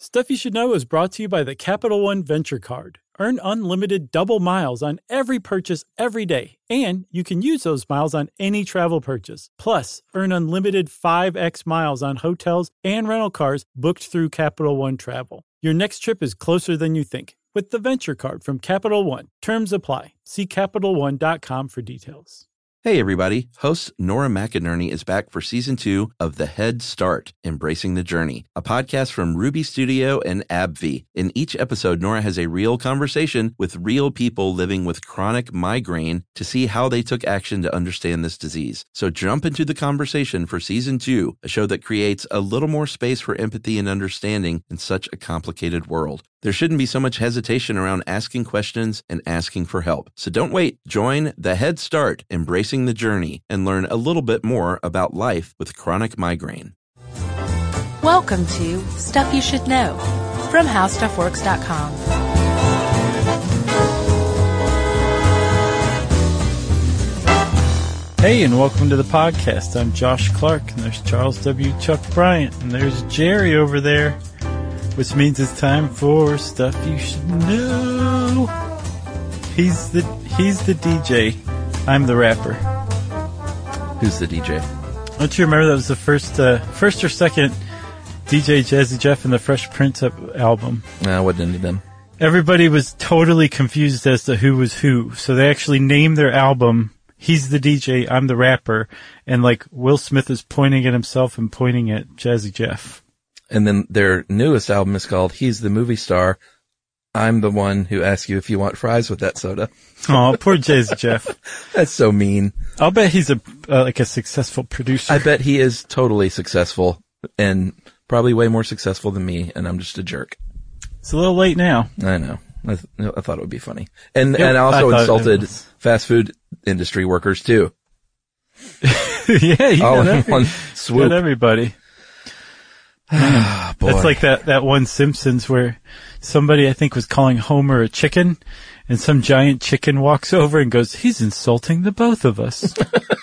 Stuff You Should Know is brought to you by the Capital One Venture Card. Earn unlimited double miles on every purchase every day, and you can use those miles on any travel purchase. Plus, earn unlimited 5x miles on hotels and rental cars booked through Capital One Travel. Your next trip is closer than you think with the Venture Card from Capital One. Terms apply. See CapitalOne.com for details. Hey everybody, host Nora McInerney is back for season 2 of The Head Start, Embracing the Journey, a podcast from Ruby Studio and AbbVie. In each episode, Nora has a real conversation with real people living with chronic migraine to see how they took action to understand this disease. So jump into the conversation for season 2, a show that creates a little more space for empathy and understanding in such a complicated world. There shouldn't be so much hesitation around asking questions and asking for help. So don't wait. Join The Head Start, Embracing the Journey, and learn a little bit more about life with chronic migraine. Welcome to Stuff You Should Know from HowStuffWorks.com. Hey, and welcome to the podcast. I'm Josh Clark, and there's Charles W. Chuck Bryant, and there's Jerry over there. Which means it's time for Stuff You Should Know. He's the DJ. I'm the rapper. Who's the DJ? Don't you remember that was the first or second DJ Jazzy Jeff and the Fresh Prince album? No, I wasn't into them. Everybody was totally confused as to who was who, so they actually named their album He's the DJ, I'm the Rapper, and like Will Smith is pointing at himself and pointing at Jazzy Jeff. And then their newest album is called He's the Movie Star. I'm the one who asks you if you want fries with that soda. Oh, poor Jazzy Jeff. That's so mean. I'll bet he's a successful producer. I bet he is totally successful and probably way more successful than me, and I'm just a jerk. It's a little late now. I know. I thought it would be funny. And I also insulted fast food industry workers too. Yeah, you all got in one swoop. Got everybody. Boy. That's like that one Simpsons where somebody, I think, was calling Homer a chicken, and some giant chicken walks over and goes, "He's insulting the both of us."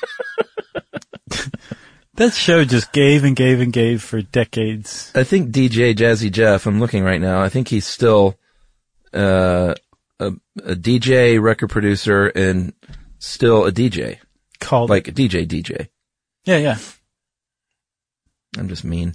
That show just gave and gave and gave for decades. I think DJ Jazzy Jeff, I'm looking right now, I think he's still a DJ, record producer, and still a DJ. Called like a DJ. Yeah. I'm just mean.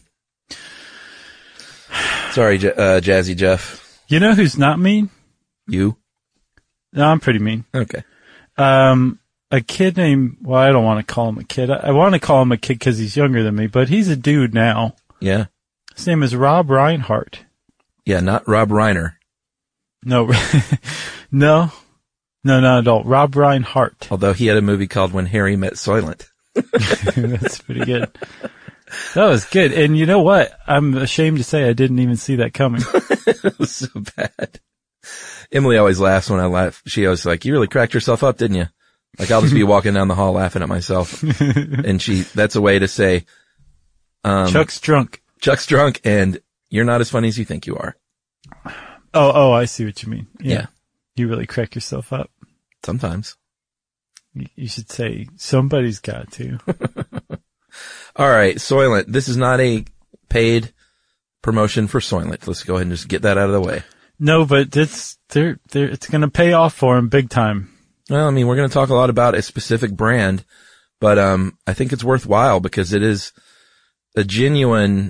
Sorry, Jazzy Jeff. You know who's not mean? You? No, I'm pretty mean. Okay. A kid named, well, I don't want to call him a kid. I want to call him a kid because he's younger than me, but he's a dude now. Yeah. His name is Rob Reinhardt. Yeah, not Rob Reiner. No, no, not at all. Rob Reinhardt. Although he had a movie called When Harry Met Soylent. That's pretty good. That was good. And you know what? I'm ashamed to say I didn't even see that coming. It was so bad. Emily always laughs when I laugh. She always like, you really cracked yourself up, didn't you? Like I'll just be walking down the hall laughing at myself. And that's a way to say, Chuck's drunk. Chuck's drunk and you're not as funny as you think you are. Oh, I see what you mean. Yeah. You really crack yourself up. Sometimes. You should say somebody's got to. All right, Soylent. This is not a paid promotion for Soylent. Let's go ahead and just get that out of the way. No, but it's going to pay off for him big time. Well, I mean, we're going to talk a lot about a specific brand, but I think it's worthwhile because it is a genuine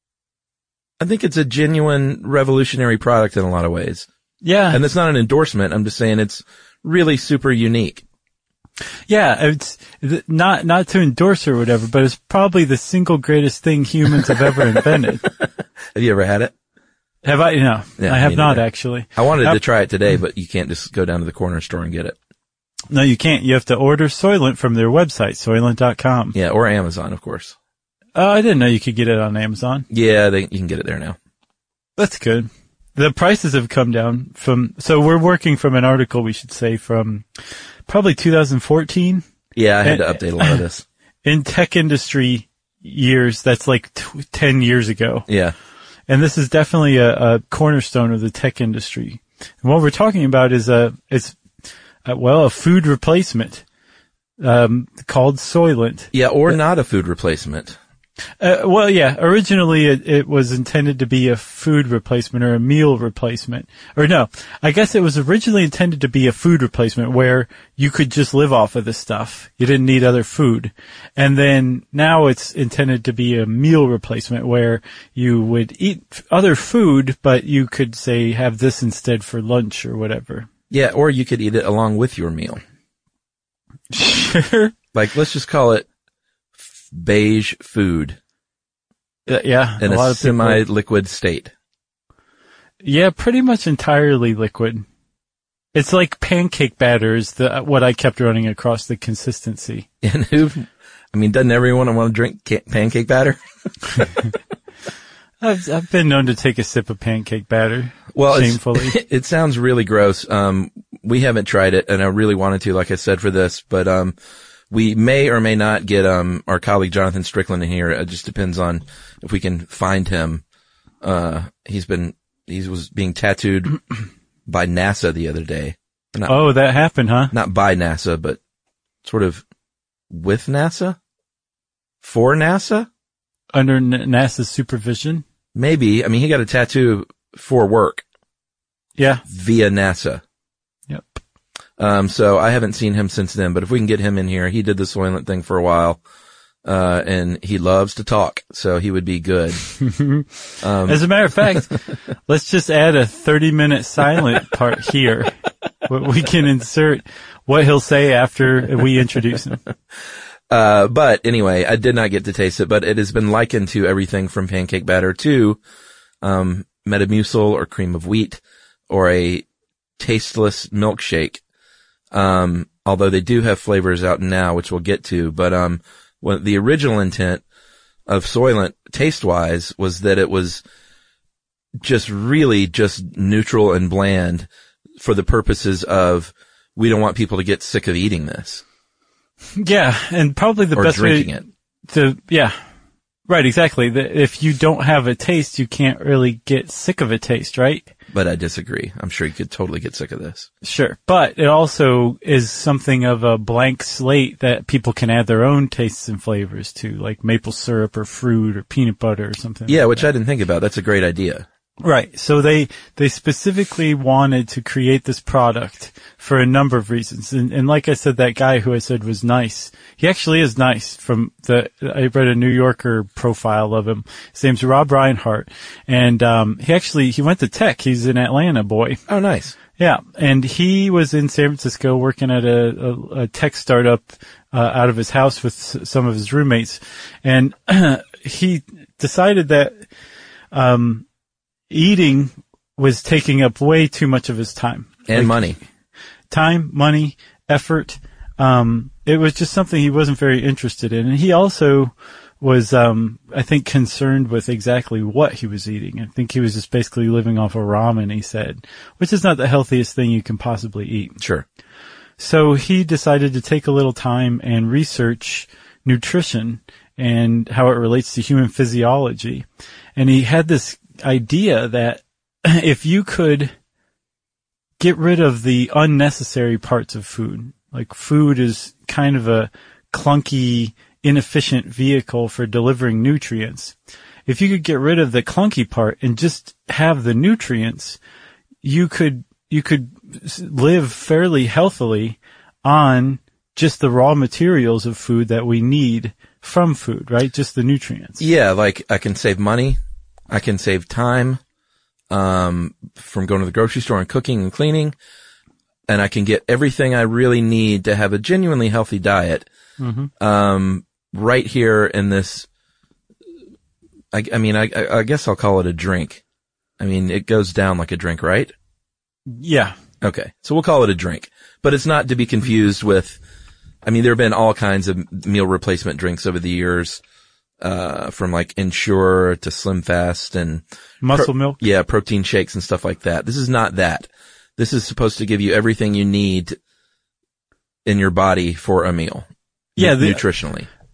revolutionary product in a lot of ways. Yeah. And it's not an endorsement. I'm just saying it's really super unique. Yeah, it's not to endorse or whatever, but it's probably the single greatest thing humans have ever invented. Have you ever had it? Have I? No, yeah, I have not actually. I wanted to try it today, but you can't just go down to the corner store and get it. No, you can't. You have to order Soylent from their website, Soylent.com. Yeah, or Amazon, of course. I didn't know you could get it on Amazon. Yeah, you can get it there now. That's good. The prices have come down so we're working from an article, we should say, from probably 2014. Yeah, I had to update a lot of this. In tech industry years, that's like 10 years ago. Yeah. And this is definitely a cornerstone of the tech industry. And what we're talking about is a food replacement, called Soylent. Yeah, or not a food replacement. Well, yeah, originally it was intended to be a food replacement or a meal replacement. Or no, I guess it was originally intended to be a food replacement where you could just live off of this stuff. You didn't need other food. And then now it's intended to be a meal replacement where you would eat other food, but you could say have this instead for lunch or whatever. Yeah, or you could eat it along with your meal. Sure. Like, let's just call it beige food. Yeah. In a semi-liquid state. Yeah, pretty much entirely liquid. It's like pancake batter is what I kept running across the consistency. And doesn't everyone want to drink pancake batter? I've been known to take a sip of pancake batter. Well, shamefully. It sounds really gross. We haven't tried it, and I really wanted to, like I said, for this, but we may or may not get our colleague Jonathan Strickland in here. It just depends on if we can find him. He was being tattooed by NASA the other day. That happened, huh? Not by NASA, but sort of with NASA? For NASA? Under NASA's supervision? Maybe. I mean, he got a tattoo for work. Yeah. Via NASA. Yep. So I haven't seen him since then, but if we can get him in here, he did the Soylent thing for a while, and he loves to talk, so he would be good. As a matter of fact, let's just add a 30-minute silent part here. We can insert what he'll say after we introduce him. But anyway, I did not get to taste it, but it has been likened to everything from pancake batter to, Metamucil or cream of wheat or a tasteless milkshake. Although they do have flavors out now, which we'll get to, but, the original intent of Soylent taste-wise was that it was just really just neutral and bland for the purposes of we don't want people to get sick of eating this. Yeah, and probably the best way drinking it. Yeah. Right, exactly. If you don't have a taste, you can't really get sick of a taste, right? But I disagree. I'm sure you could totally get sick of this. Sure. But it also is something of a blank slate that people can add their own tastes and flavors to, like maple syrup or fruit or peanut butter or something. Yeah, like which that. I didn't think about. That's a great idea. Right. So they specifically wanted to create this product for a number of reasons. And like I said, that guy who I said was nice, he actually is nice. I read a New Yorker profile of him. His name's Rob Reinhart. And, he went to Tech. He's an Atlanta boy. Oh, nice. Yeah. And he was in San Francisco working at a tech startup, out of his house with some of his roommates. And, he decided that, eating was taking up way too much of his time. And money. Time, money, effort. It was just something he wasn't very interested in. And he also was, I think, concerned with exactly what he was eating. I think he was just basically living off of ramen, he said, which is not the healthiest thing you can possibly eat. Sure. So he decided to take a little time and research nutrition and how it relates to human physiology. And he had this idea that if you could get rid of the unnecessary parts of food, like food is kind of a clunky, inefficient vehicle for delivering nutrients. If you could get rid of the clunky part and just have the nutrients, you could live fairly healthily on just the raw materials of food that we need from food, right? Just the nutrients. Yeah, like I can save money. I can save time, from going to the grocery store and cooking and cleaning. And I can get everything I really need to have a genuinely healthy diet. Mm-hmm. Right here in this, I guess I'll call it a drink. I mean, it goes down like a drink, right? Yeah. Okay. So we'll call it a drink, but it's not to be confused with, there have been all kinds of meal replacement drinks over the years. From like Ensure to Slim Fast and Muscle Milk. Yeah, protein shakes and stuff like that. This is not that. This is supposed to give you everything you need in your body for a meal. Yeah. Nutritionally.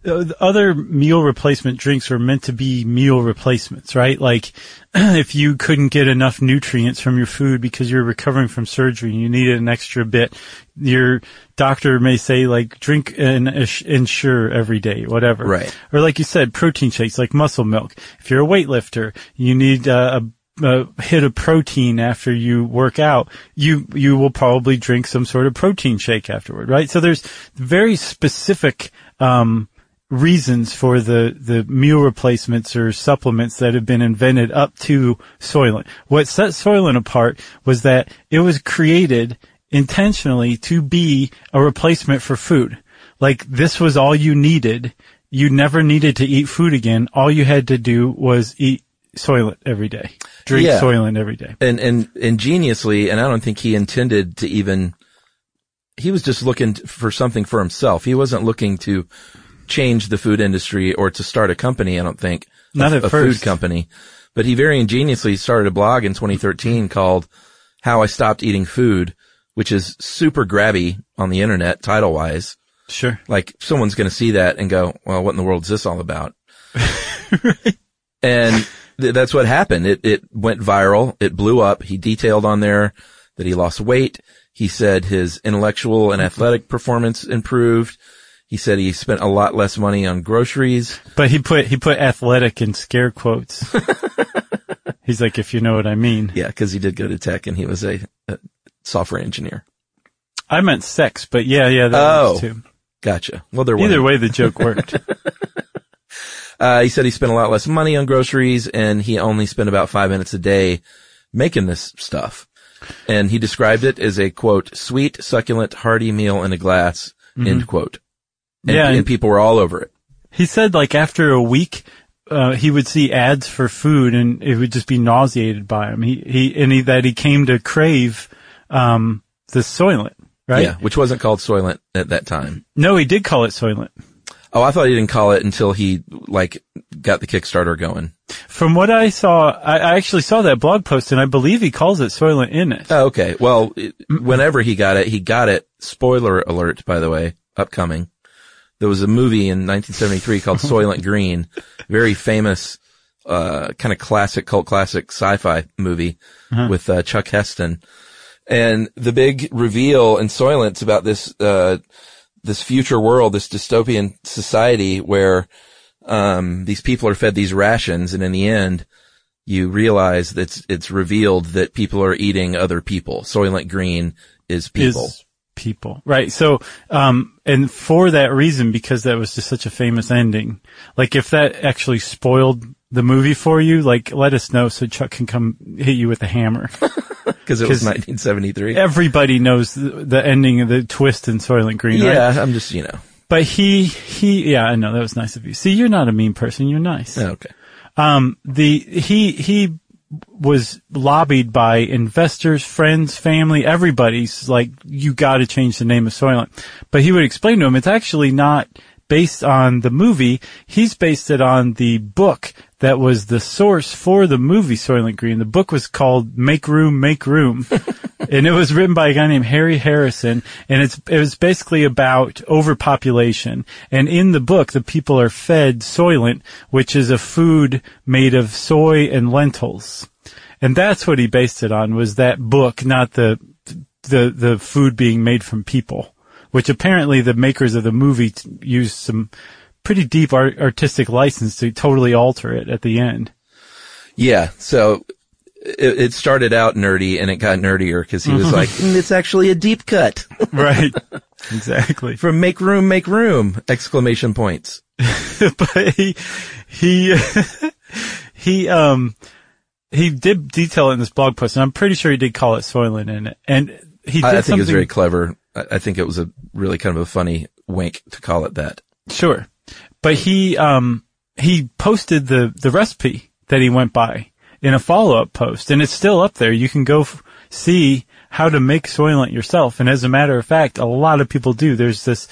other meal replacement drinks were meant to be meal replacements, right? Like if you couldn't get enough nutrients from your food because you're recovering from surgery and you needed an extra bit, your doctor may say like drink an Ensure every day, whatever. Right. Or like you said, protein shakes like Muscle Milk. If you're a weightlifter, you need a hit of protein after you work out, you will probably drink some sort of protein shake afterward, right? So there's very specific reasons for the meal replacements or supplements that have been invented up to Soylent. What set Soylent apart was that it was created intentionally to be a replacement for food. Like this was all you needed. You never needed to eat food again. All you had to do was eat Soylent every day. Drink Soylent every day. And ingeniously, and I don't think he intended to even, he was just looking for something for himself. He wasn't looking to change the food industry or to start a company, I don't think. Not at first. Food company. But he very ingeniously started a blog in 2013 called How I Stopped Eating Food, which is super grabby on the internet, title-wise. Sure. Like, someone's going to see that and go, well, what in the world is this all about? Right. And that's what happened. It went viral. It blew up. He detailed on there that he lost weight. He said his intellectual and athletic performance improved. He said he spent a lot less money on groceries. But he put athletic in scare quotes. He's like, if you know what I mean. Yeah, because he did go to tech and he was a software engineer. I meant sex, but yeah, that was too. Gotcha. Well, either way, the joke worked. He said he spent a lot less money on groceries and he only spent about 5 minutes a day making this stuff. And he described it as a, quote, sweet, succulent, hearty meal in a glass, end quote. And people were all over it. He said like after a week, he would see ads for food and it would just be nauseated by him. He came to crave, the Soylent, right? Yeah, which wasn't called Soylent at that time. No, he did call it Soylent. Oh, I thought he didn't call it until he, got the Kickstarter going. From what I saw, I actually saw that blog post and I believe he calls it Soylent in it. Oh, okay. Well, whenever he got it, spoiler alert, by the way, upcoming. There was a movie in 1973 called Soylent Green, very famous, kind of cult classic sci-fi movie with, Chuck Heston. And the big reveal in Soylent's about this future world, this dystopian society where, these people are fed these rations and in the end, you realize that it's revealed that people are eating other people. Soylent Green is people. Right. So, and for that reason, because that was just such a famous ending, like if that actually spoiled the movie for you, like let us know so Chuck can come hit you with a hammer. Cause it was 1973. Everybody knows the ending of the twist in Soylent Green, right? Yeah, I'm just, But yeah, I know, that was nice of you. See, you're not a mean person, you're nice. Oh, okay. He was lobbied by investors, friends, family, everybody's like, you gotta change the name of Soylent. But he would explain to him, it's actually not based on the movie. He's based it on the book that was the source for the movie Soylent Green. The book was called Make Room, Make Room. And it was written by a guy named Harry Harrison. And it was basically about overpopulation. And in the book, the people are fed Soylent, which is a food made of soy and lentils. And that's what he based it on, was that book, not the food being made from people, which apparently the makers of the movie used some pretty deep artistic license to totally alter it at the end. Yeah. So it started out nerdy and it got nerdier because he was like, it's actually a deep cut. Right. Exactly. From make room, exclamation points. But he did detail it in this blog post, and I'm pretty sure he did call it Soylent in it. And I think it was very clever. I think it was a really kind of a funny wink to call it that. Sure. But he posted the recipe that he went by in a follow-up post, and it's still up there. You can go see how to make Soylent yourself. And as a matter of fact, a lot of people do. There's this,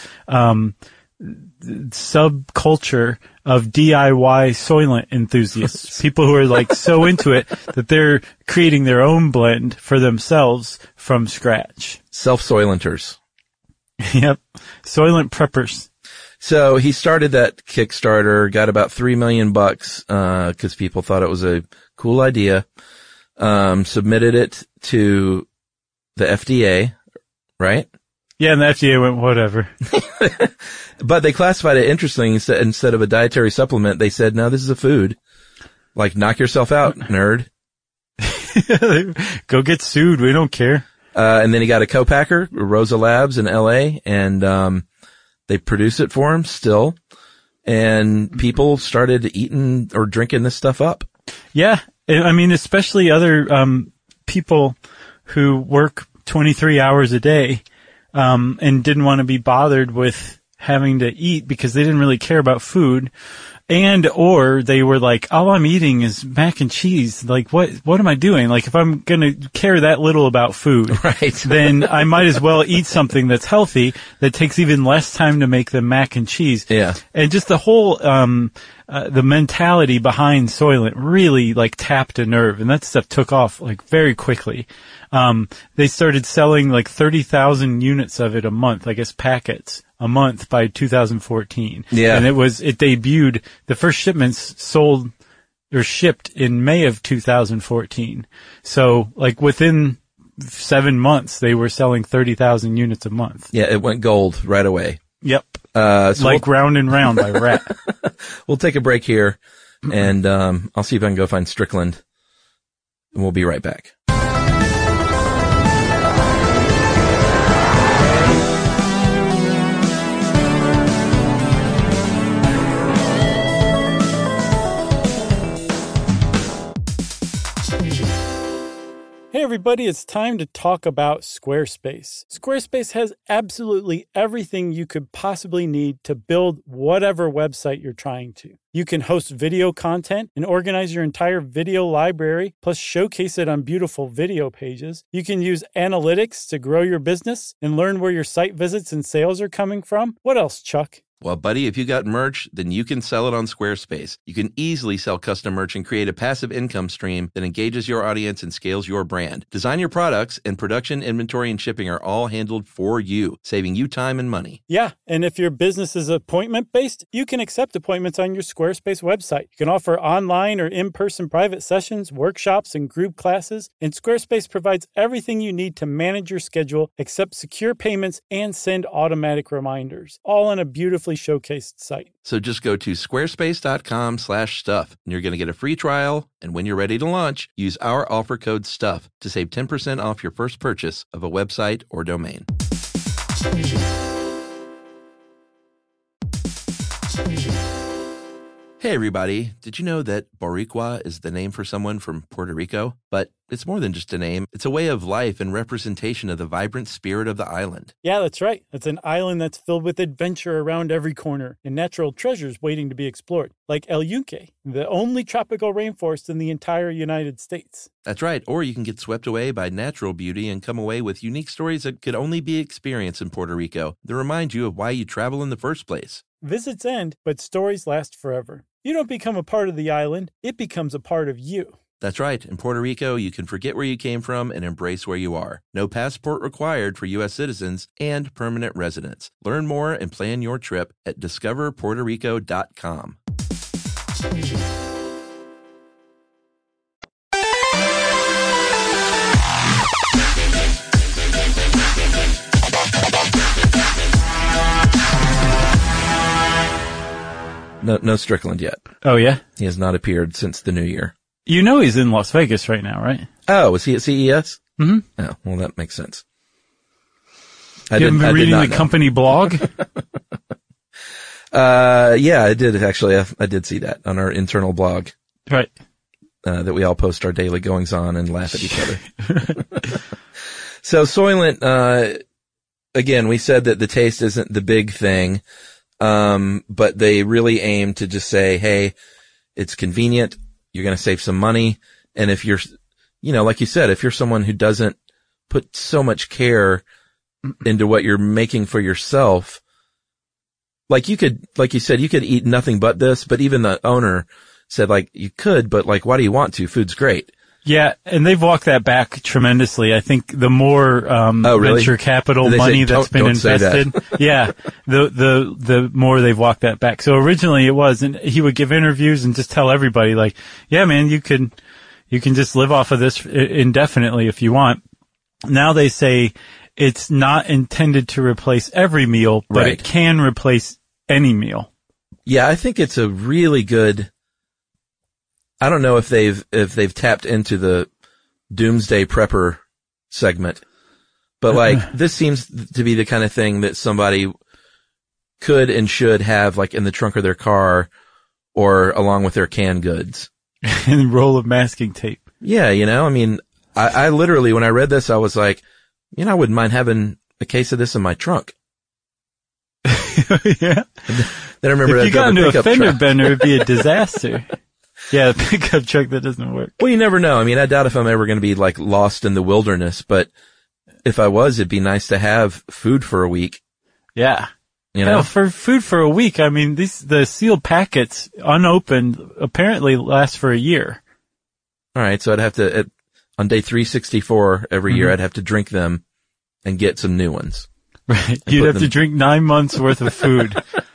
subculture of DIY Soylent enthusiasts. People who are like so into it that they're creating their own blend for themselves from scratch. Self-Soylenters. Yep. Soylent preppers. So he started that Kickstarter, got about $3 million, cause people thought it was a cool idea. Submitted it to the FDA, right? Yeah, and the FDA went, whatever. But they classified it interestingly. Instead of a dietary supplement, they said, no, this is a food. Like, knock yourself out, nerd. Go get sued. We don't care. And then he got a co-packer, Rosa Labs in LA, and they produce it for him still. And people started eating or drinking this stuff up. Yeah. I mean, especially other people who work 23 hours a day and didn't want to be bothered with having to eat because they didn't really care about food. Or they were like, all I'm eating is mac and cheese. Like, what am I doing? Like, if I'm going to care that little about food, right, then I might as well eat something that's healthy that takes even less time to make than mac and cheese. Yeah. And just the whole, the mentality behind Soylent really like tapped a nerve, and that stuff took off like very quickly. They started selling like 30,000 units of it a month, I guess packets a month by 2014. Yeah. And it debuted, the first shipments sold or shipped in May of 2014. So like within 7 months, they were selling 30,000 units a month. Yeah, it went gold right away. Yep. So like Round and Round by Rat. We'll take a break here, and I'll see if I can go find Strickland, and we'll be right back. Hey everybody, it's time to talk about Squarespace. Squarespace has absolutely everything you could possibly need to build whatever website you're trying to. You can host video content and organize your entire video library, plus showcase it on beautiful video pages. You can use analytics to grow your business and learn where your site visits and sales are coming from. What else, Chuck? Well, buddy, if you got merch, then you can sell it on Squarespace. You can easily sell custom merch and create a passive income stream that engages your audience and scales your brand. Design your products, and production, inventory, and shipping are all handled for you, saving you time and money. Yeah, and if your business is appointment-based, you can accept appointments on your Squarespace website. You can offer online or in-person private sessions, workshops, and group classes, and Squarespace provides everything you need to manage your schedule, accept secure payments, and send automatic reminders, all on a beautifully showcased site. So just go to squarespace.com/stuff, and you're going to get a free trial. And when you're ready to launch, use our offer code STUFF to save 10% off your first purchase of a website or domain. Hey everybody, did you know that Boricua is the name for someone from Puerto Rico? But it's more than just a name. It's a way of life and representation of the vibrant spirit of the island. Yeah, that's right. It's an island that's filled with adventure around every corner and natural treasures waiting to be explored, like El Yunque, the only tropical rainforest in the entire United States. That's right. Or you can get swept away by natural beauty and come away with unique stories that could only be experienced in Puerto Rico that remind you of why you travel in the first place. Visits end, but stories last forever. You don't become a part of the island, it becomes a part of you. That's right. In Puerto Rico, you can forget where you came from and embrace where you are. No passport required for U.S. citizens and permanent residents. Learn more and plan your trip at discoverpuertorico.com. No Strickland yet. Oh, yeah? He has not appeared since the new year. You know he's in Las Vegas right now, right? Oh, was he at CES? Mm-hmm. Oh, well, that makes sense. You haven't been reading the company blog? Yeah, I did actually. I did see that on our internal blog. Right. That we all post our daily goings on and laugh at each other. So Soylent, again, we said that the taste isn't the big thing. But they really aim to just say, hey, it's convenient. You're going to save some money. And if you're, like you said, if you're someone who doesn't put so much care into what you're making for yourself, like you said, you could eat nothing but this, but even the owner said, like, you could, but like, why do you want to? Food's great. Yeah, and they've walked that back tremendously. I think the more really? venture capital They money say, that's been don't say that. invested, yeah, the more they've walked that back. So originally it was, and he would give interviews and just tell everybody like, yeah, man, you can just live off of this indefinitely if you want. Now they say it's not intended to replace every meal, but Right. it can replace any meal. Yeah, I think it's a really good. I don't know if they've tapped into the doomsday prepper segment, but like this seems to be the kind of thing that somebody could and should have like in the trunk of their car or along with their canned goods. And a roll of masking tape. Yeah, I mean, I literally, when I read this, I was like, I wouldn't mind having a case of this in my trunk. Yeah. Then I remember If I you drove got a into a pickup fender truck. bender, it'd be a disaster. Yeah, the pickup truck that doesn't work. Well, you never know. I mean, I doubt if I'm ever going to be like lost in the wilderness, but if I was, it'd be nice to have food for a week, Yeah. you know? Hell, for food for a week, I mean, the sealed packets, unopened, apparently last for a year. All right. So I'd have to, on day 364 every year, I'd have to drink them and get some new ones. Right. put You'd have to them- drink 9 months worth of food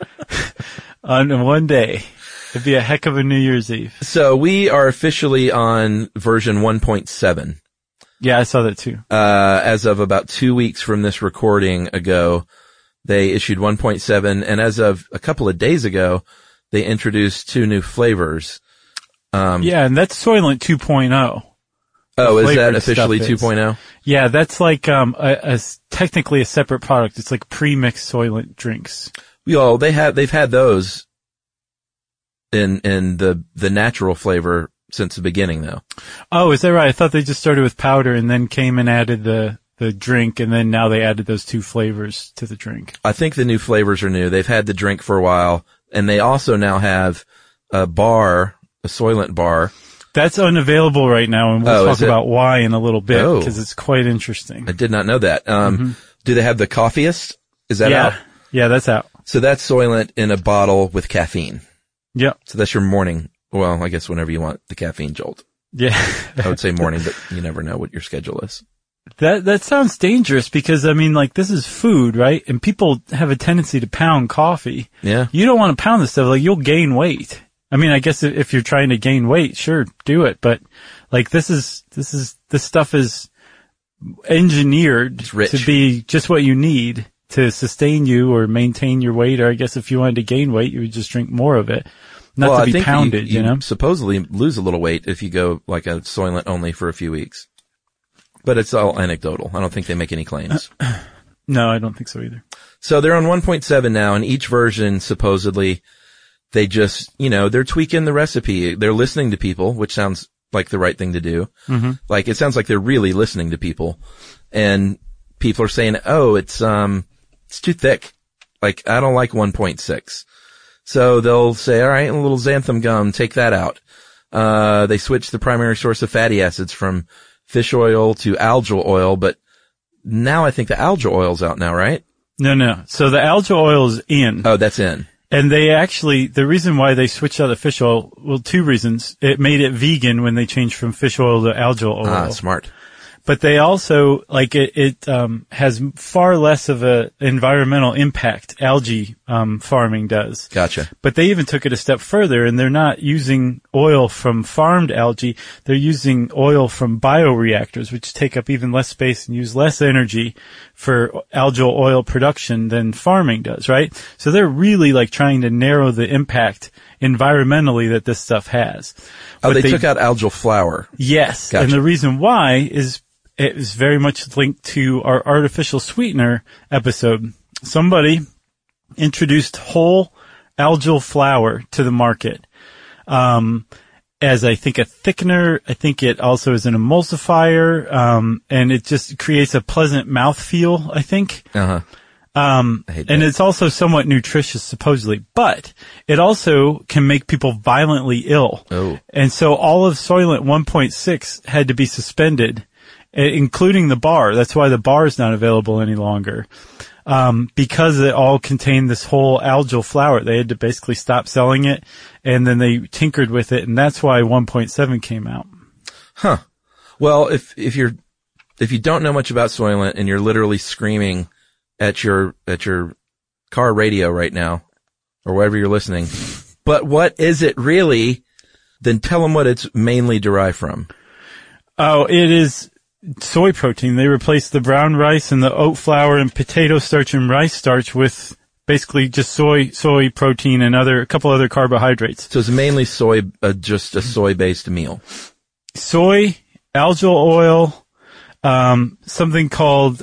on one day. It'd be a heck of a New Year's Eve. So we are officially on version 1.7. Yeah, I saw that too. As of about 2 weeks from this recording ago, they issued 1.7. And as of a couple of days ago, they introduced 2 new flavors. Yeah, and that's Soylent 2.0. Oh, is that flavored officially stuff is. 2.0? Yeah, that's like technically a separate product. It's like pre-mixed Soylent drinks. Well, they've had those in the natural flavor since the beginning though. Oh, is that right? I thought they just started with powder and then came and added the drink, and then now they added those 2 flavors to the drink. I think the new flavors are new. They've had the drink for a while, and they also now have a Soylent bar. That's unavailable right now, and we'll Oh, talk is it? about why in a little bit, Oh. because it's quite interesting. I did not know that. Do they have the Coffeeist? Is that out? Yeah, that's out. So that's Soylent in a bottle with caffeine. Yep. So that's your morning. Well, I guess whenever you want the caffeine jolt. Yeah. I would say morning, but you never know what your schedule is. That sounds dangerous because, I mean, like, this is food, right? And people have a tendency to pound coffee. Yeah. You don't want to pound this stuff. Like, you'll gain weight. I mean, I guess if you're trying to gain weight, sure, do it. But, like, this stuff is engineered It's rich. to be just what you need to sustain you or maintain your weight. Or I guess if you wanted to gain weight, you would just drink more of it. Not Well, to I be think pounded, you you know? supposedly lose a little weight if you go like a Soylent only for a few weeks. But it's all anecdotal. I don't think they make any claims. No, I don't think so either. So they're on 1.7 now, and each version supposedly they just, they're tweaking the recipe. They're listening to people, which sounds like the right thing to do. Mm-hmm. Like it sounds like they're really listening to people, and people are saying, "Oh, it's too thick. Like I don't like 1.6." So they'll say, "All right, a little xanthan gum, take that out." They switch the primary source of fatty acids from fish oil to algal oil, but now I think the algal oil's out now, right? No. So the algal oil is in. Oh, that's in. And they actually, the reason why they switched out of fish oil, well, 2 reasons. It made it vegan when they changed from fish oil to algal oil. Ah, smart. But they also, like, it has far less of a environmental impact, algae farming does. Gotcha. But they even took it a step further, and they're not using oil from farmed algae. They're using oil from bioreactors, which take up even less space and use less energy for algal oil production than farming does, right? So they're really, like, trying to narrow the impact environmentally that this stuff has. Oh, But they took out algal flour. Yes. Gotcha. And the reason why is it is very much linked to our artificial sweetener episode. Somebody introduced whole algal flour to the market, as I think a thickener. I think it also is an emulsifier, and it just creates a pleasant mouthfeel, I think. Uh-huh. I hate And that. it's also somewhat nutritious, supposedly, but it also can make people violently ill. Oh. And so all of Soylent 1.6 had to be suspended, including the bar. That's why the bar is not available any longer. Because it all contained this whole algal flour. They had to basically stop selling it, and then they tinkered with it, and that's why 1.7 came out. Huh. Well, if you don't know much about Soylent and you're literally screaming at your car radio right now, or wherever you're listening, but what is it really? Then tell them what it's mainly derived from. Oh, it is soy protein. They replaced the brown rice and the oat flour and potato starch and rice starch with basically just soy protein and a couple other carbohydrates. So it's mainly soy, just a soy-based meal. Soy, algal oil, something called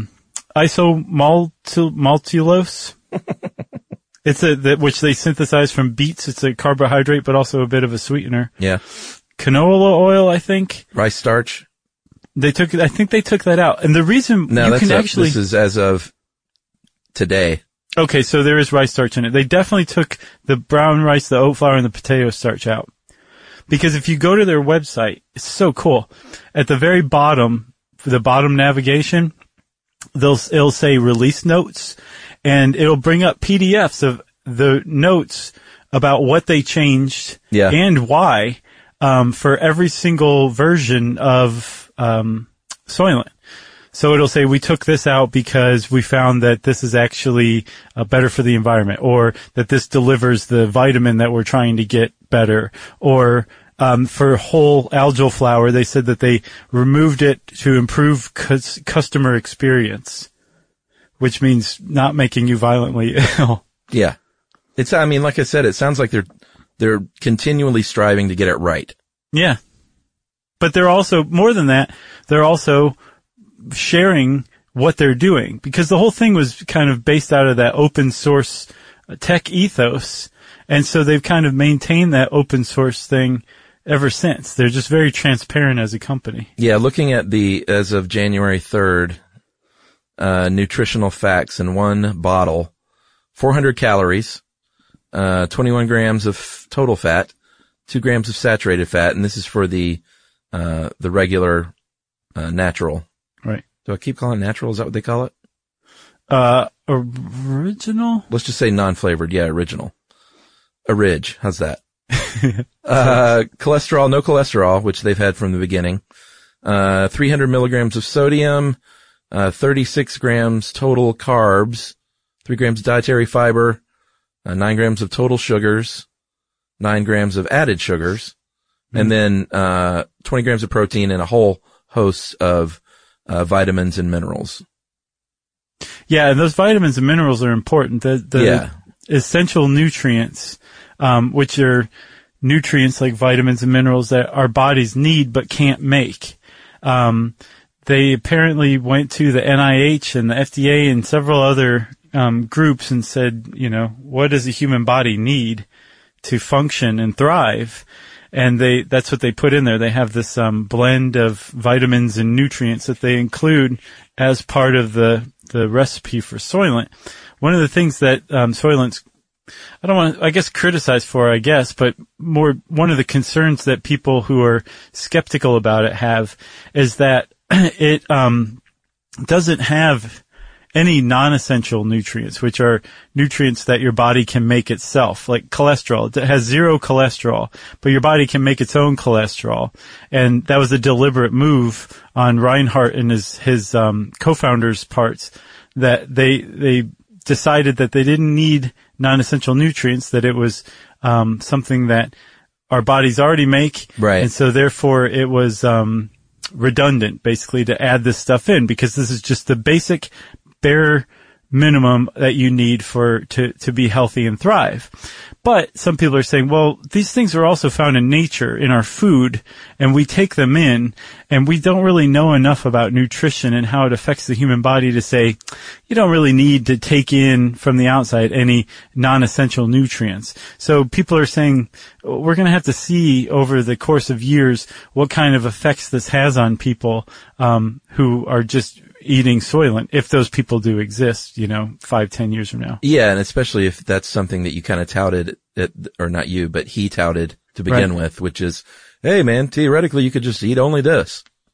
isomaltulose. It's which they synthesize from beets. It's a carbohydrate, but also a bit of a sweetener. Yeah. Canola oil, I think. Rice starch. I think they took that out. And the reason this is as of today. Okay, so there is rice starch in it. They definitely took the brown rice, the oat flour, and the potato starch out. Because if you go to their website, it's so cool. At the very bottom, for the bottom navigation, it'll say release notes, and it'll bring up PDFs of the notes about what they changed and why, for every single version of, Soylent. So it'll say, we took this out because we found that this is actually better for the environment, or that this delivers the vitamin that we're trying to get better, or for whole algal flour, they said that they removed it to improve customer experience, which means not making you violently ill. Yeah. Like I said, it sounds like they're continually striving to get it right. Yeah. But they're also, more than that, they're also sharing what they're doing, because the whole thing was kind of based out of that open source tech ethos. And so they've kind of maintained that open source thing ever since. They're just very transparent as a company. Yeah, looking at as of January 3rd, nutritional facts in one bottle, 400 calories, 21 grams of total fat, 2 grams of saturated fat, and this is for the regular, natural. Right. Do I keep calling it natural? Is that what they call it? Original? Let's just say non-flavored. Yeah, original. Orig. How's that? Cholesterol, no cholesterol, which they've had from the beginning. 300 milligrams of sodium, 36 grams total carbs, 3 grams of dietary fiber, 9 grams of total sugars, 9 grams of added sugars, and then 20 grams of protein and a whole host of vitamins and minerals. Yeah, and those vitamins and minerals are important. The essential nutrients, which are nutrients like vitamins and minerals that our bodies need but can't make. They apparently went to the NIH and the FDA and several other groups and said, what does a human body need to function and thrive? And that's what they put in there. They have this blend of vitamins and nutrients that they include as part of the recipe for Soylent. One of the things that Soylent's, I don't want to, I guess, criticize for, but one of the concerns that people who are skeptical about it have is that it doesn't have any non-essential nutrients, which are nutrients that your body can make itself, like cholesterol. It has 0 cholesterol, but your body can make its own cholesterol. And that was a deliberate move on Reinhart and his co-founders' parts, that they decided that they didn't need non-essential nutrients, that it was something that our bodies already make. Right. And so therefore it was redundant, basically, to add this stuff in, because this is just the basic bare minimum that you need to be healthy and thrive. But some people are saying, well, these things are also found in nature, in our food, and we take them in, and we don't really know enough about nutrition and how it affects the human body to say, you don't really need to take in from the outside any non-essential nutrients. So people are saying, we're going to have to see over the course of years what kind of effects this has on people who are just eating Soylent, if those people do exist, 5-10 years from now. Yeah, and especially if that's something that you kind of touted, or not you, but he touted to begin with, which is, hey man, theoretically you could just eat only this.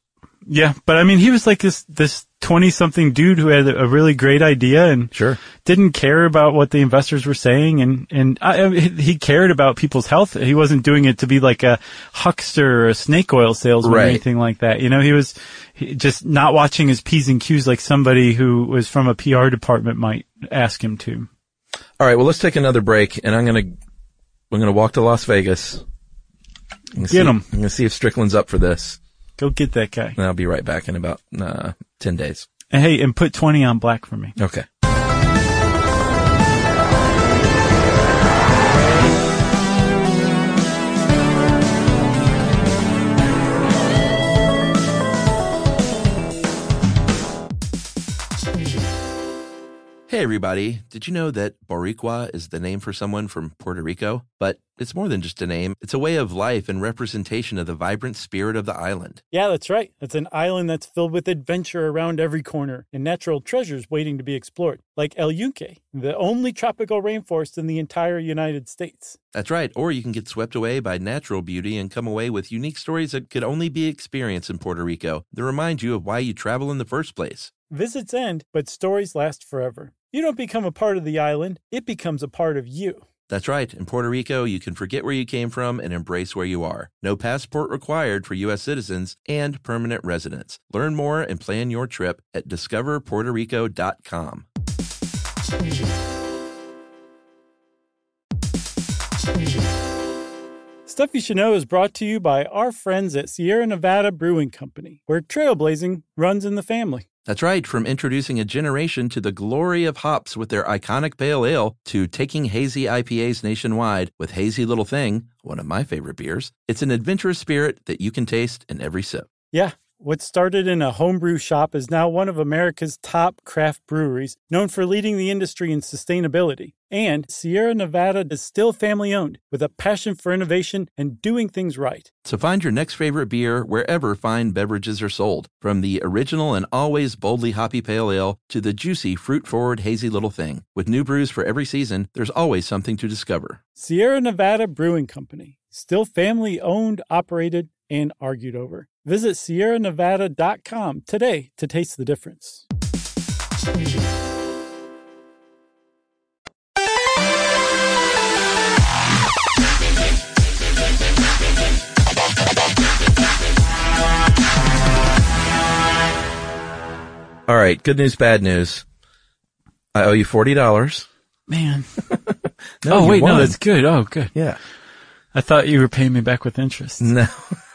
Yeah, but I mean, he was like this 20-something dude who had a really great idea and Sure. didn't care about what the investors were saying, and he cared about people's health. He wasn't doing it to be like a huckster or a snake oil salesman or Right. anything like that. You know, he was just not watching his P's and Q's like somebody who was from a PR department might ask him to. All right, well, let's take another break, and I'm gonna walk to Las Vegas. Get him. I'm gonna see if Strickland's up for this, Go get that guy. and I'll be right back in about 10 days. And hey, and put 20 on black for me. Okay. Hey everybody, did you know that Boricua is the name for someone from Puerto Rico? But it's more than just a name. It's a way of life and representation of the vibrant spirit of the island. Yeah, that's right. It's an island that's filled with adventure around every corner and natural treasures waiting to be explored, like El Yunque, the only tropical rainforest in the entire United States. That's right, or you can get swept away by natural beauty and come away with unique stories that could only be experienced in Puerto Rico that remind you of why you travel in the first place. Visits end, but stories last forever. You don't become a part of the island, it becomes a part of you. That's right. In Puerto Rico, you can forget where you came from and embrace where you are. No passport required for U.S. citizens and permanent residents. Learn more and plan your trip at discoverpuertorico.com. Stuff You Should Know is brought to you by our friends at Sierra Nevada Brewing Company, where trailblazing runs in the family. That's right. From introducing a generation to the glory of hops with their iconic pale ale to taking hazy IPAs nationwide with Hazy Little Thing, one of my favorite beers, it's an adventurous spirit that you can taste in every sip. Yeah, what started in a homebrew shop is now one of America's top craft breweries, known for leading the industry in sustainability. And Sierra Nevada is still family-owned, with a passion for innovation and doing things right. So find your next favorite beer wherever fine beverages are sold, from the original and always boldly hoppy pale ale to the juicy fruit-forward Hazy Little Thing. With new brews for every season, there's always something to discover. Sierra Nevada Brewing Company, still family-owned, operated, and argued over. Visit sierranevada.com today to taste the difference. All right, good news, bad news. I owe you $40. Man. No, oh, you wait, won. no, that's good. Oh, good. Yeah. I thought you were paying me back with interest. No.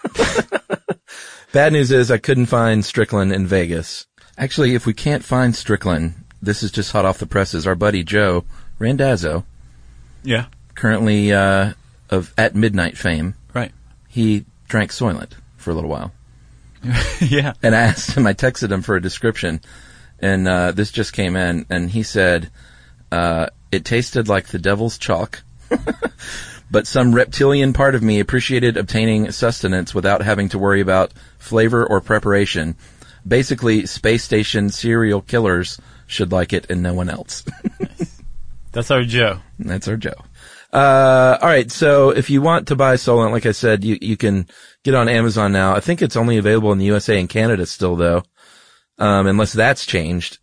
Bad news is I couldn't find Strickland in Vegas. Actually, if we can't find Strickland, this is just hot off the presses. Our buddy Joe Randazzo, Yeah. currently of At Midnight fame, Right. he drank Soylent for a little while. Yeah. And I asked him, I texted him for a description, and this just came in, and he said, it tasted like the devil's chalk, but some reptilian part of me appreciated obtaining sustenance without having to worry about flavor or preparation. Basically, space station serial killers should like it and no one else. That's our Joe. That's our Joe. All right. So if you want to buy Solent, like I said, you can get on Amazon now. I think it's only available in the USA and Canada still, though, unless that's changed.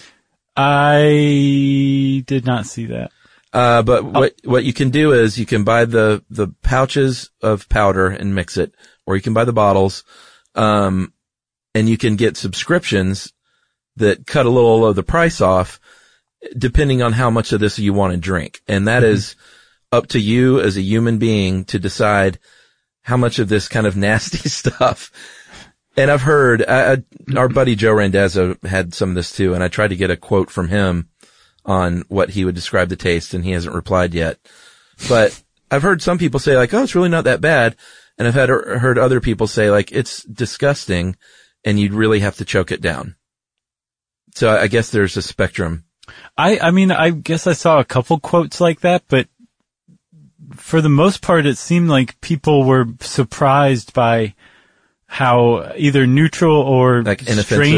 I did not see that. But what you can do is you can buy the pouches of powder and mix it, or you can buy the bottles, and you can get subscriptions that cut a little of the price off depending on how much of this you want to drink. And that is up to you as a human being to decide how much of this kind of nasty stuff. And I've heard, our buddy Joe Randazzo had some of this too, and I tried to get a quote from him on what he would describe the taste, and he hasn't replied yet. But I've heard some people say like, oh, it's really not that bad. And I've heard other people say like, it's disgusting and you'd really have to choke it down. So I guess there's a spectrum. I mean, I guess I saw a couple quotes like that, but for the most part, it seemed like people were surprised by how either neutral or Like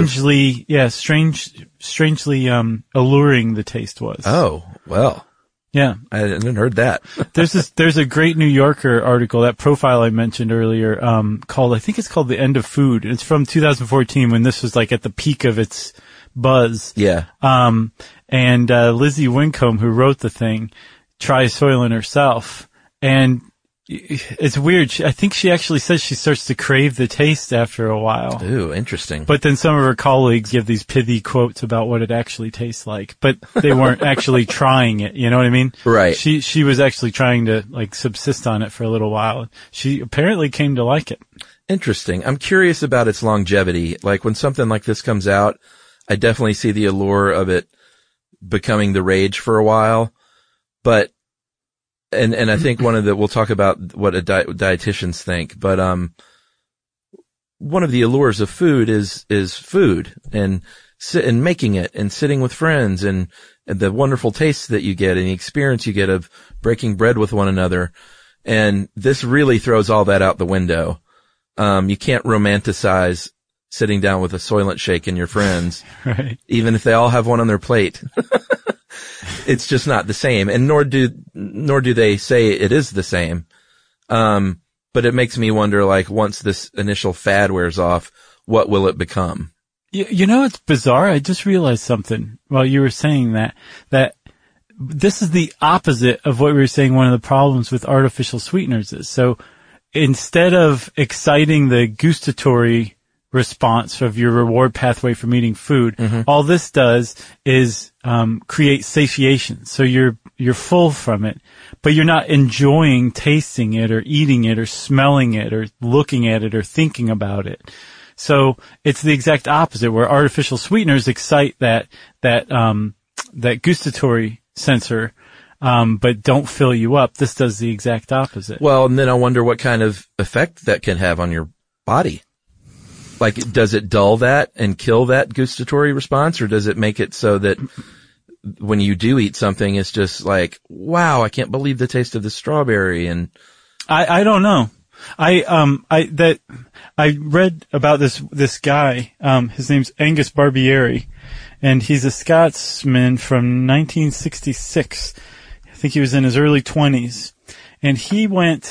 inoffensive. strangely alluring the taste was. Oh, well, Yeah. I hadn't heard that. There's a great New Yorker article, that profile I mentioned earlier, I think it's called The End of Food. It's from 2014 when this was like at the peak of its buzz. Yeah. And Lizzie Wincombe, who wrote the thing, tries Soylent herself. And it's weird. I think she actually says she starts to crave the taste after a while. Ooh, interesting. But then some of her colleagues give these pithy quotes about what it actually tastes like, but they weren't actually trying it. You know what I mean? Right. She was actually trying to like subsist on it for a little while. She apparently came to like it. Interesting. I'm curious about its longevity. Like when something like this comes out, I definitely see the allure of it becoming the rage for a while, but And I think we'll talk about what dietitians think, but, one of the allures of food is food and making it and sitting with friends and the wonderful taste that you get and the experience you get of breaking bread with one another. And this really throws all that out the window. You can't romanticize sitting down with a Soylent Shake and your friends, right? Even if they all have one on their plate. It's just not the same, and nor do they say it is the same. But it makes me wonder, like, once this initial fad wears off, what will it become? You know, it's bizarre. I just realized something while you were saying that this is the opposite of what we were saying one of the problems with artificial sweeteners is. So instead of exciting the gustatory response of your reward pathway from eating food, all this does is create satiation. So you're full from it, but you're not enjoying tasting it or eating it or smelling it or looking at it or thinking about it. So it's the exact opposite, where artificial sweeteners excite that gustatory sensor, but don't fill you up. This does the exact opposite. Well, and then I wonder what kind of effect that can have on your body. Like, does it dull that and kill that gustatory response, or does it make it so that when you do eat something, it's just like, wow, I can't believe the taste of the strawberry? And I don't know. I read about this guy, his name's Angus Barbieri, and he's a Scotsman from 1966. I think he was in his early 20s, and he went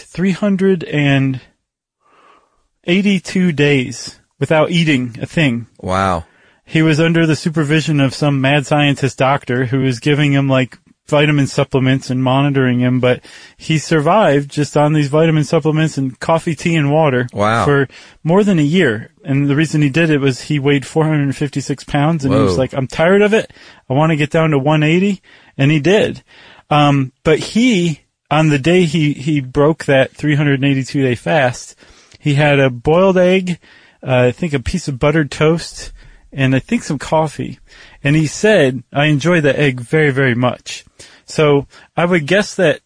382 days without eating a thing. wow. He was under the supervision of some mad scientist doctor who was giving him like vitamin supplements and monitoring him, but he survived just on these vitamin supplements and coffee, tea, and water for more than a year. And the reason he did it was he weighed 456 pounds, and he was like, I'm tired of it. I want to get down to 180. And he did. But on the day he broke that 382-day fast, he had a boiled egg, I think a piece of buttered toast, and I think some coffee. And he said, I enjoy the egg very, very much. So I would guess that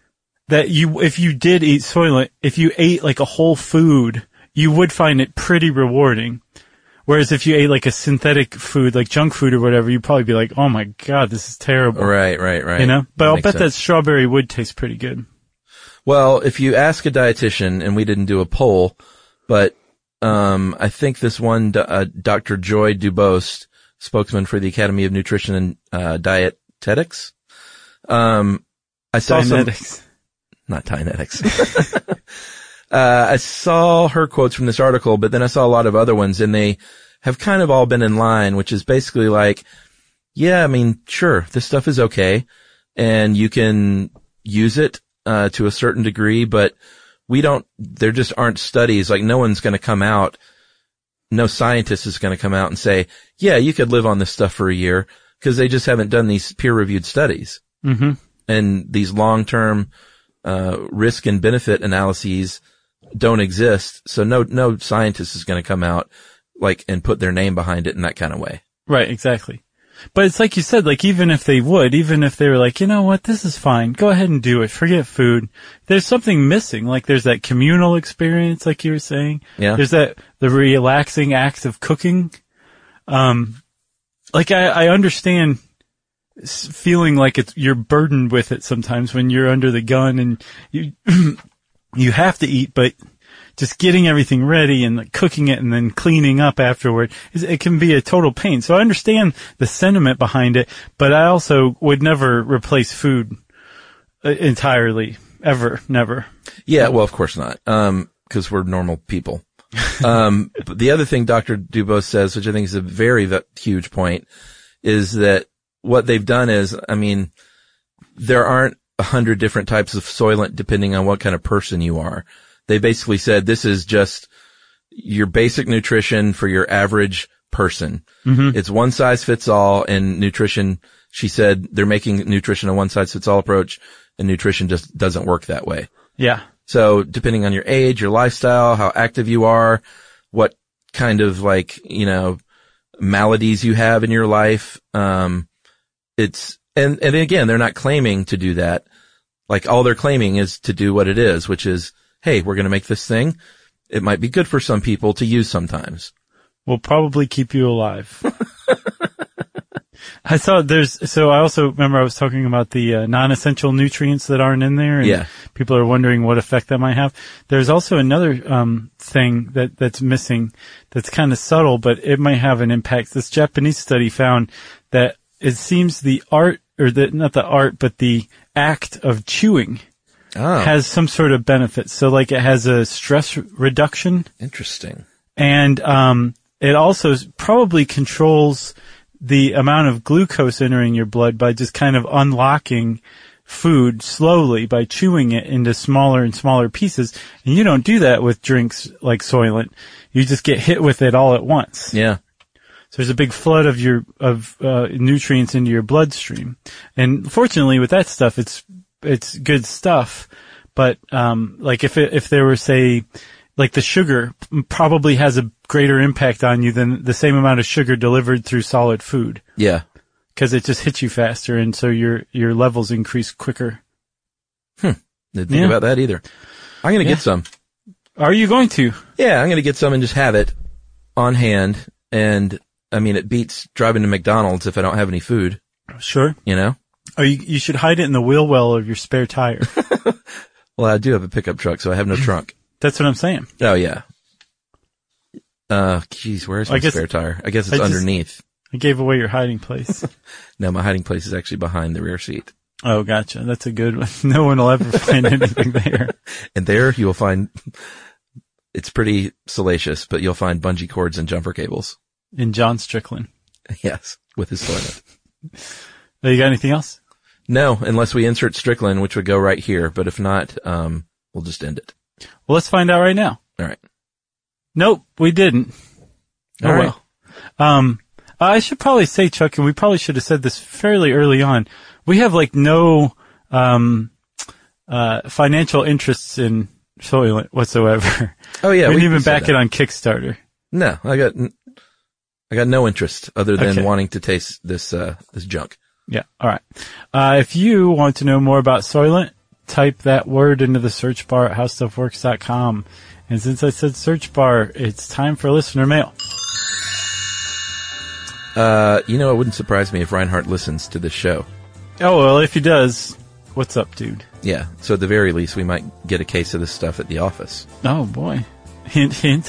if you did eat Soylent, if you ate like a whole food, you would find it pretty rewarding. Whereas if you ate like a synthetic food, like junk food or whatever, you'd probably be like, oh my God, this is terrible. Right. You know? But I'll bet that strawberry would taste pretty good. Well, if you ask a dietitian, and we didn't do a poll, but I think this one, Dr. Joy Dubost, spokesman for the Academy of Nutrition and Dietetics. I saw not Dianetics. I saw her quotes from this article, but then I saw a lot of other ones, and they have kind of all been in line, which is basically like, yeah, I mean, sure, this stuff is okay, and you can use it to a certain degree, but there just aren't studies, like no one's going to come out, no scientist is going to come out and say, yeah, you could live on this stuff for a year, because they just haven't done these peer-reviewed studies. Mm-hmm. And these long-term risk and benefit analyses don't exist, so no scientist is going to come out like and put their name behind it in that kind of way. Right, exactly. But it's like you said, like even if they were like, you know what, this is fine, go ahead and do it, forget food. There's something missing, like there's that communal experience, like you were saying. Yeah. There's the relaxing act of cooking. Like I understand feeling like you're burdened with it sometimes when you're under the gun and you have to eat, but just getting everything ready and like cooking it and then cleaning up afterward, it can be a total pain. So I understand the sentiment behind it, but I also would never replace food entirely. Ever. Never. Yeah, well, of course not. 'Cause we're normal people. But the other thing Dr. Dubose says, which I think is a very huge point, is that what they've done is, I mean, there aren't 100 different types of Soylent depending on what kind of person you are. They basically said this is just your basic nutrition for your average person. Mm-hmm. It's one size fits all, and nutrition, she said they're making nutrition a one size fits all approach, and nutrition just doesn't work that way. Yeah. So depending on your age, your lifestyle, how active you are, what kind of maladies you have in your life, and again, they're not claiming to do that. Like all they're claiming is to do what it is, which is, hey, we're going to make this thing. It might be good for some people to use sometimes. Will probably keep you alive. I also remember I was talking about the non-essential nutrients that aren't in there, and people are wondering what effect that might have. There's also another thing that's missing that's kind of subtle, but it might have an impact. This Japanese study found that it seems the act of chewing has some sort of benefit. So like it has a stress reduction. Interesting. And it also probably controls the amount of glucose entering your blood by just kind of unlocking food slowly by chewing it into smaller and smaller pieces. And you don't do that with drinks like Soylent. You just get hit with it all at once. Yeah. So there's a big flood of nutrients into your bloodstream. And fortunately with that stuff, it's good stuff. But, like if there were, say, like the sugar probably has a greater impact on you than the same amount of sugar delivered through solid food. Yeah. Cause it just hits you faster, and so your levels increase quicker. Didn't think about that either. I'm gonna get some. Are you going to? Yeah, I'm gonna get some and just have it on hand. And I mean, it beats driving to McDonald's if I don't have any food. Sure. You should hide it in the wheel well of your spare tire. Well, I do have a pickup truck, so I have no trunk. That's what I'm saying. Oh, yeah. Geez, where's my spare tire? I guess it's underneath. I gave away your hiding place. No, my hiding place is actually behind the rear seat. Oh, gotcha. That's a good one. No one will ever find anything there. And there you will find, it's pretty salacious, but you'll find bungee cords and jumper cables. In John Strickland. Yes, with his toilet. You got anything else? No, unless we insert Strickland, which would go right here. But if not, we'll just end it. Well, let's find out right now. All right. Nope, we didn't. All right. Well. I should probably say, Chuck, and we probably should have said this fairly early on. We have like no financial interests in Soylent whatsoever. Oh yeah, we didn't even back it on Kickstarter. No, I got no interest other than wanting to taste this junk. Yeah. All right. If you want to know more about Soylent, type that word into the search bar at howstuffworks.com. And since I said search bar, it's time for listener mail. It wouldn't surprise me if Reinhardt listens to this show. Oh, well, if he does, what's up, dude? Yeah. So at the very least, we might get a case of this stuff at the office. Oh, boy. Hint, hint.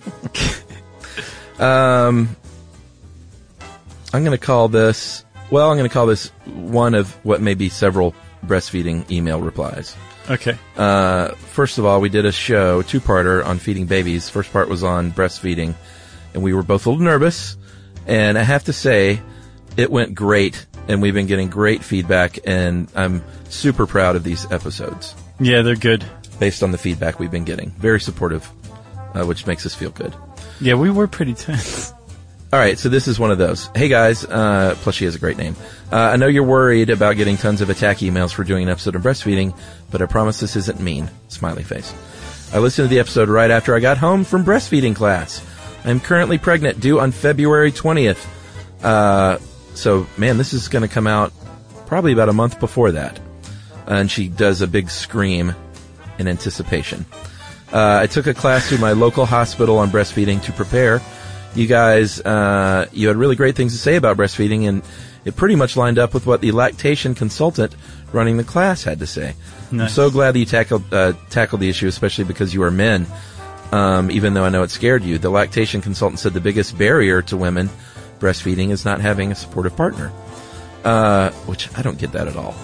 I'm going to call this one of what may be several breastfeeding email replies. Okay. First of all, we did a show, two-parter on feeding babies. First part was on breastfeeding, and we were both a little nervous. And I have to say, it went great, and we've been getting great feedback, and I'm super proud of these episodes. Yeah, they're good. Based on the feedback we've been getting. Very supportive, which makes us feel good. Yeah, we were pretty tense. All right, so this is one of those. Hey, guys, plus she has a great name. I know you're worried about getting tons of attack emails for doing an episode on breastfeeding, but I promise this isn't mean. Smiley face. I listened to the episode right after I got home from breastfeeding class. I'm currently pregnant, due on February 20th. So, man, this is going to come out probably about a month before that. And she does a big scream in anticipation. I took a class through my local hospital on breastfeeding to prepare. You guys, you had really great things to say about breastfeeding, and it pretty much lined up with what the lactation consultant running the class had to say. Nice. I'm so glad that you tackled the issue, especially because you are men. Even though I know it scared you, the lactation consultant said the biggest barrier to women breastfeeding is not having a supportive partner, which I don't get that at all.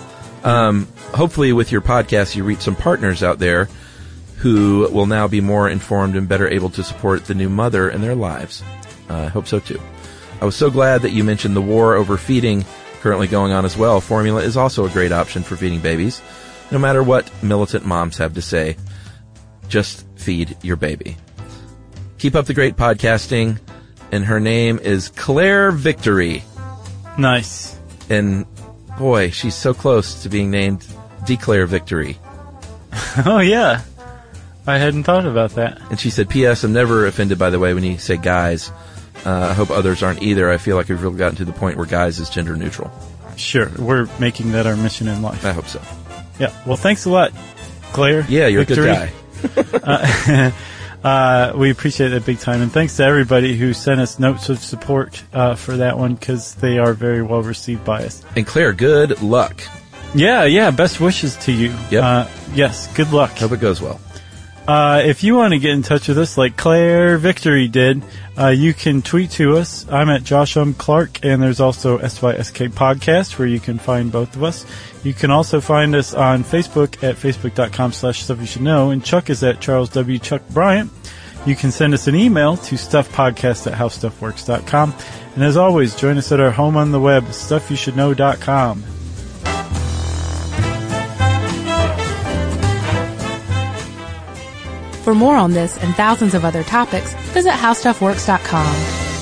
Hopefully with your podcast, you reach some partners out there who will now be more informed and better able to support the new mother in their lives. I hope so too. I was so glad that you mentioned the war over feeding currently going on as well. Formula is also a great option for feeding babies. No matter what militant moms have to say, just feed your baby. Keep up the great podcasting. And her name is Claire Victory. Nice. And boy, she's so close to being named Declare Victory. Oh, yeah. I hadn't thought about that. And she said, P.S. I'm never offended, by the way, when you say guys. I hope others aren't either. I feel like we've really gotten to the point where guys is gender neutral. Sure. We're making that our mission in life. I hope so. Yeah. Well, thanks a lot, Claire. Yeah, you're Victory. a good guy. We appreciate that big time. And thanks to everybody who sent us notes of support for that one, because they are very well received by us. And Claire, good luck. Yeah. Best wishes to you. Yep. Yes, good luck. Hope it goes well. If you want to get in touch with us like Claire Victory did, you can tweet to us. I'm at Josh Clark, and there's also SYSK Podcast where you can find both of us. You can also find us on Facebook at facebook.com/stuffyoushouldknow, and Chuck is at Charles W. Chuck Bryant. You can send us an email to stuffpodcast@howstuffworks.com. And as always, join us at our home on the web, stuffyoushouldknow.com. For more on this and thousands of other topics, visit howstuffworks.com.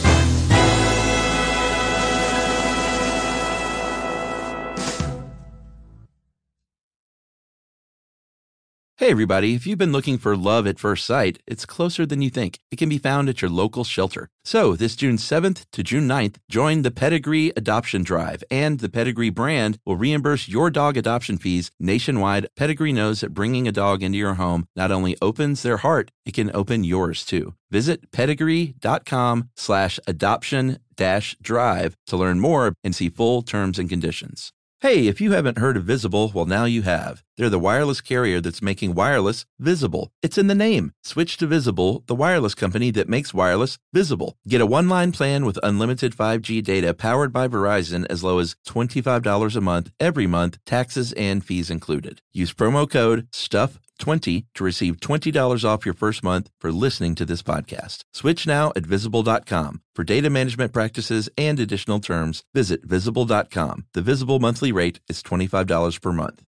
Hey everybody, if you've been looking for love at first sight, it's closer than you think. It can be found at your local shelter. So this June 7th to June 9th, join the Pedigree Adoption Drive, and the Pedigree brand will reimburse your dog adoption fees nationwide. Pedigree knows that bringing a dog into your home not only opens their heart, it can open yours too. Visit pedigree.com/adoption-drive to learn more and see full terms and conditions. Hey, if you haven't heard of Visible, well, now you have. They're the wireless carrier that's making wireless visible. It's in the name. Switch to Visible, the wireless company that makes wireless visible. Get a one-line plan with unlimited 5G data powered by Verizon as low as $25 a month, every month, taxes and fees included. Use promo code STUFF20 to receive $20 off your first month for listening to this podcast. Switch now at Visible.com. For data management practices and additional terms, visit Visible.com. The Visible monthly rate is $25 per month.